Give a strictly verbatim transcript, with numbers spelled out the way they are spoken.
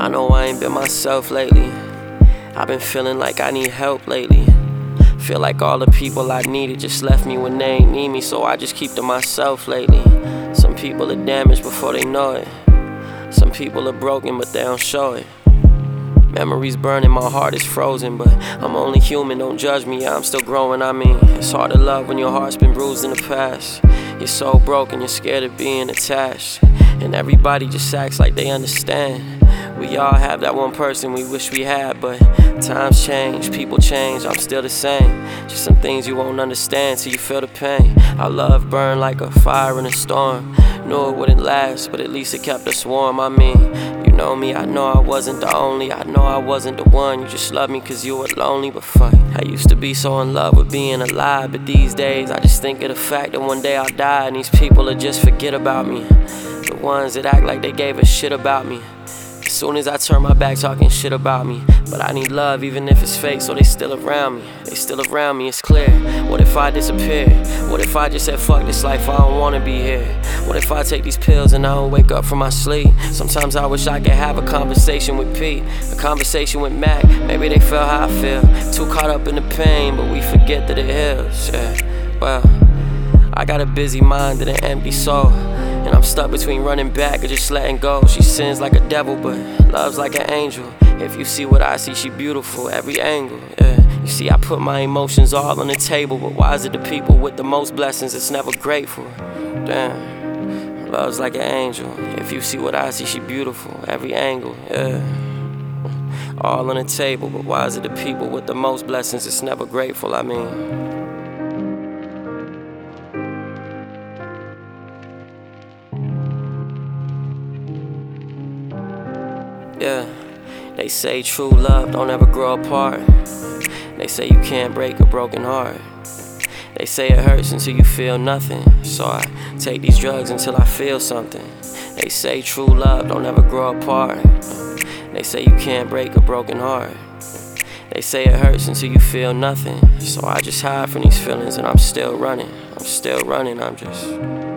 know I ain't been myself lately. I've been feeling like I need help lately. Feel like all the people I needed just left me when they ain't need me, so I just keep to myself lately. Some people are damaged before they know it. Some people are broken but they don't show it. Memories burning, my heart is frozen, but I'm only human, don't judge me, I'm still growing. I mean, it's hard to love when your heart's been bruised in the past. You're so broken, you're scared of being attached, and everybody just acts like they understand. We all have that one person we wish we had, but times change, people change, I'm still the same. Just some things you won't understand till you feel the pain. Our love burned like a fire in a storm. Knew it wouldn't last, but at least it kept us warm. I mean, you know me, I know I wasn't the only, I know I wasn't the one. You just loved me cause you were lonely, but fuck, I used to be so in love with being alive, but these days I just think of the fact that one day I'll die and these people will just forget about me. The ones that act like they gave a shit about me. As soon as I turn my back talking shit about me. But I need love even if it's fake, so they still around me. They still around me, it's clear. What if I disappear? What if I just said fuck this life, I don't wanna be here? What if I take these pills and I don't wake up from my sleep? Sometimes I wish I could have a conversation with Pete, a conversation with Mac. Maybe they feel how I feel, too caught up in the pain, but we forget that it heals. Yeah, well, I got a busy mind and an empty soul, and I'm stuck between running back or just letting go. She sins like a devil, but loves like an angel. If you see what I see, she beautiful, every angle, yeah. You see, I put my emotions all on the table, but why is it the people with the most blessings that's never grateful? Damn, love's like an angel. If you see what I see, she beautiful, every angle, yeah. All on the table, but why is it the people with the most blessings that's never grateful? I mean, yeah, they say true love don't ever grow apart. They say you can't break a broken heart. They say it hurts until you feel nothing, so I take these drugs until I feel something. They say true love don't ever grow apart. They say you can't break a broken heart. They say it hurts until you feel nothing, so I just hide from these feelings and I'm still running. I'm still running, I'm just